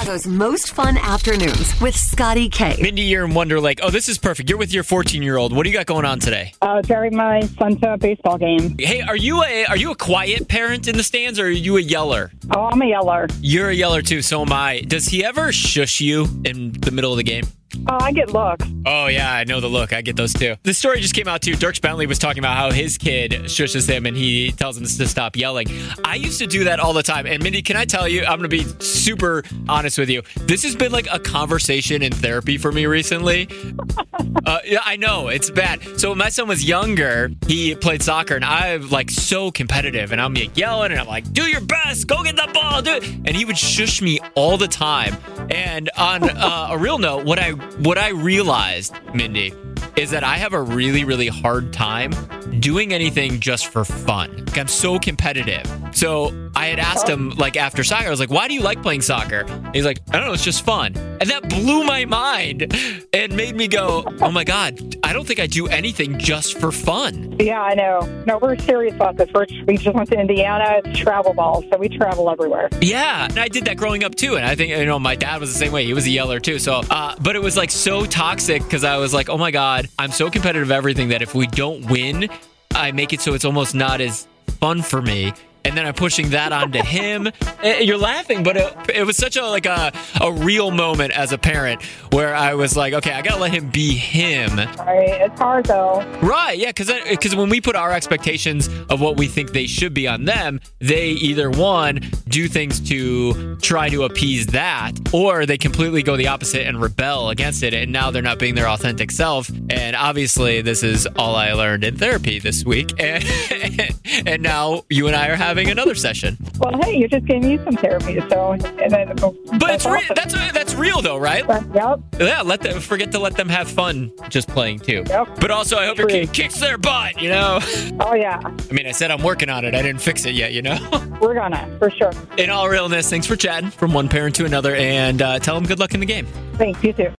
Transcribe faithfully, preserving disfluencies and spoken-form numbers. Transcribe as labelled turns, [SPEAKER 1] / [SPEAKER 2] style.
[SPEAKER 1] Chicago's most fun afternoons with Scotty K.
[SPEAKER 2] Mindy, you're in Wonder Lake. Oh, this is perfect. You're with your fourteen-year-old. What do you got going on today?
[SPEAKER 3] Uh, driving my son to a baseball game.
[SPEAKER 2] Hey, are you a are you a quiet parent in the stands, or are you a yeller?
[SPEAKER 3] Oh, I'm a yeller.
[SPEAKER 2] You're a yeller too. So am I. Does he ever shush you in the middle of the game?
[SPEAKER 3] Oh, I get looks.
[SPEAKER 2] Oh, yeah, I know the look. I get those, too. The story just came out, too. Dirks Bentley was talking about how his kid shushes him, and he tells him to stop yelling. I used to do that all the time. And, Mindy, can I tell you, I'm going to be super honest with you. This has been like a conversation in therapy for me recently. uh, yeah, I know. It's bad. So when my son was younger, he played soccer, and I'm, like, so competitive. And I'm like, yelling, and I'm like, do your best. Go get the ball. Do it. And he would shush me all the time. And on uh, a real note, what I What I realized, Mindy, is that I have a really, really hard time doing anything just for fun. Like, I'm so competitive. So I had asked him, like, after soccer, I was like, why do you like playing soccer? And he's like, I don't know, it's just fun. And that blew my mind and made me go, oh, my God, I don't think I do anything just for fun.
[SPEAKER 3] Yeah, I know. No, we're serious about this. We're, we just went to Indiana. It's travel ball, so we travel everywhere.
[SPEAKER 2] Yeah, and I did that growing up, too. And I think, you know, my dad was the same way. He was a yeller, too. So, uh, but it was, like, so toxic because I was like, oh, my God, I'm so competitive of everything that if we don't win, I make it so it's almost not as fun for me. And then I'm pushing that onto him. You're laughing, but it, it was such a like a, a real moment as a parent where I was like, okay, I got to let him be him.
[SPEAKER 3] Right. It's hard, though.
[SPEAKER 2] Right. Yeah. Because because when we put our expectations of what we think they should be on them, they either, one, do things to try to appease that, or they completely go the opposite and rebel against it. And now they're not being their authentic self. And obviously, this is all I learned in therapy this week. And, and now you and I are having having another session.
[SPEAKER 3] Well, hey, you just gave me some therapy, so and then,
[SPEAKER 2] but it's re- awesome. that's that's real though, right?
[SPEAKER 3] Yep.
[SPEAKER 2] Yeah, let them forget to let them have fun just playing too.
[SPEAKER 3] Yep.
[SPEAKER 2] But also, I hope True. your kid kicks their butt. You know.
[SPEAKER 3] Oh yeah.
[SPEAKER 2] I mean, I said I'm working on it. I didn't fix it yet. You know.
[SPEAKER 3] We're gonna for sure.
[SPEAKER 2] In all realness, thanks for chatting from one parent to another, and uh, tell them good luck in the game.
[SPEAKER 3] Thanks. You too.